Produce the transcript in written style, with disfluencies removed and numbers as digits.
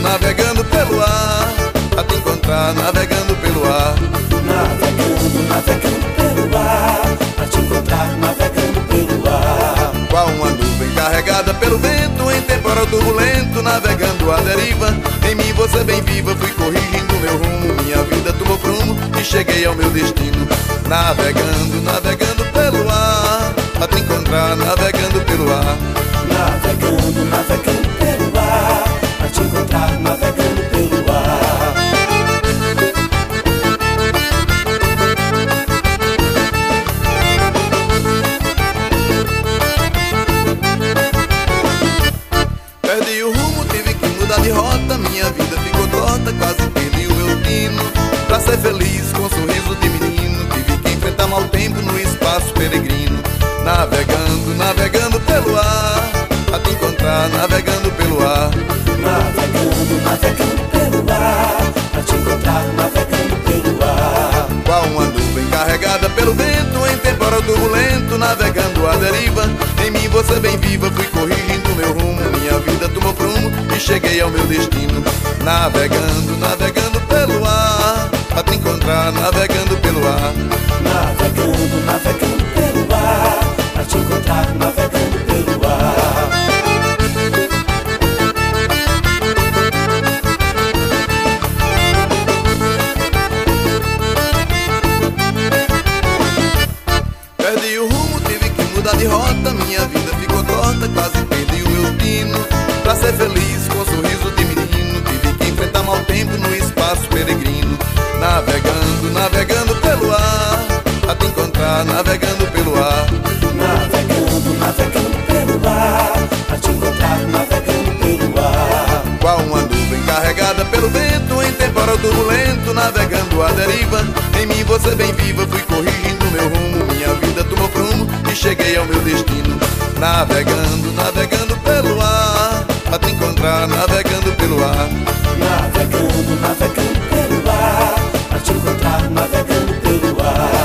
navegando pelo ar, pra te encontrar navegando pelo ar. Navegando, navegando pelo ar, pra te encontrar navegando pelo ar. Qual uma nuvem carregada pelo vento, em temporal turbulento, navegando à deriva. Em mim você bem viva, fui corrigindo meu rumo, minha vida tomou prumo e cheguei ao meu destino. Navegando, navegando pelo ar, pra te encontrar navegando pelo ar. Navegando, navegando pelo ar, pra te encontrar navegando pelo ar. Perdi o rumo, tive que mudar de rota, minha vida ficou torta, quase perdi o meu destino. Pra ser feliz com um sorriso de menino, tive que enfrentar mau tempo no espaço peregrino. Navegando, navegando pelo ar, pra te encontrar navegando pelo ar. Navegando, navegando pelo ar, pra te encontrar navegando pelo ar. Qual uma nuvem carregada pelo vento, em temporal turbulento, navegando à deriva. Em mim você bem viva, fui corrigindo meu rumo, minha vida tomou prumo e cheguei ao meu destino. Navegando, navegando pelo ar, pra te encontrar navegando pelo ar. Navegando, navegando pelo ar, pra te encontrar navegando pelo ar. Perdi o rumo, tive que mudar de rota, minha vida ficou torta, quase perdi o meu destino. Pra ser feliz com um sorriso de menino, tive que enfrentar mau tempo no espaço peregrino. Navegando, navegando pelo ar, pra te encontrar navegando pelo ar. Navegando, navegando pelo ar, pra te encontrar navegando pelo ar. Qual uma nuvem carregada pelo vento, em temporal turbulento, navegando à deriva. Em mim você bem viva, fui corrigindo meu rumo, minha vida tomou prumo e cheguei ao meu destino. Navegando, navegando pelo ar, pra te encontrar navegando pelo ar. Navegando, navegando pelo ar, pra te encontrar navegando pelo ar.